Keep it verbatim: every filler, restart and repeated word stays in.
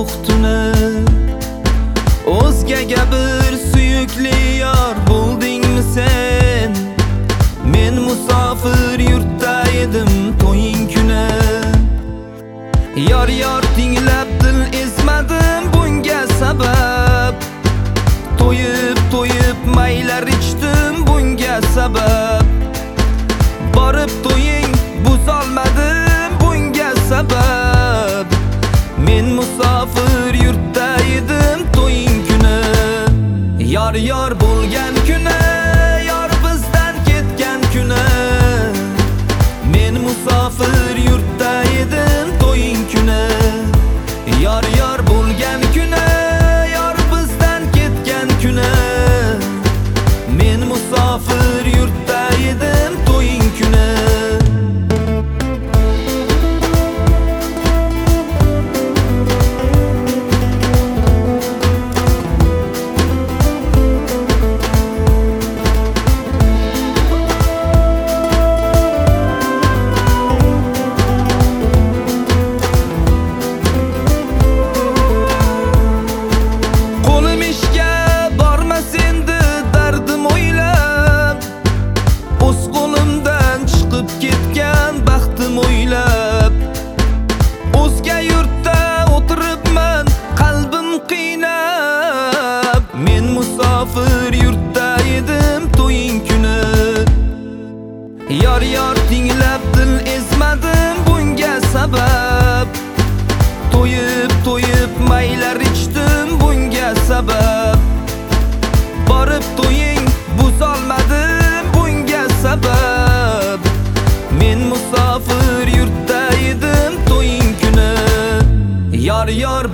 sovuq tuni. O'zgaga bir suyukli yor bo'ldingmi sen? Men musofir yurtda edim to'ying kuni. Yor yor tinglab dil ezmadim bunga sabab. To'yib to'yib maylar ichdim bunga sabab. Borib to'ying buzolmadim bunga sabab. Men musofir yurtda edim to'ying kuni. Yor yor bo'lgan kuni, yor bizdan ketgan kuni. Men musofir yurtda edim to'ying kuni. Yor yor bo'lgan kuni, yor bizdan ketgan kuni. Men musofir yurtda edim to'ying kuni. Ketgan baxtim o'ylab, o'zga yurtda o'tiribman qalbim qiynab. Men musofir yurtda edim to'ying kuni. Yor yor tinglab dil ezmadim bunga sabab. To'yib to'yib maylar ichdim bunga sabab. Borib to'ying buzolmadim bunga sabab. Men musofir yurtda edim to'ying kuni. Yor yor